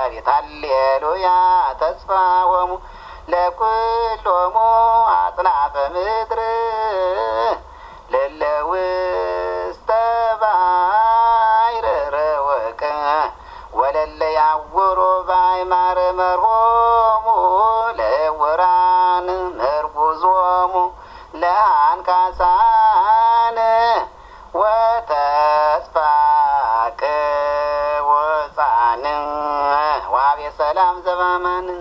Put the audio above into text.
ወቤት ሃሌሉያ ተስፋሆሙ ለኩሎሙ አጽናፈ ምድር ለለውስተ ባሕር ረወቀ ወለለ ያውሩ ባሕማረ መርሆሙ ለዕውራን መርቡዞሙ ለአንካሳን ወተስፋ ቅቡፃን ዋቤ ሰላም ዘበአማን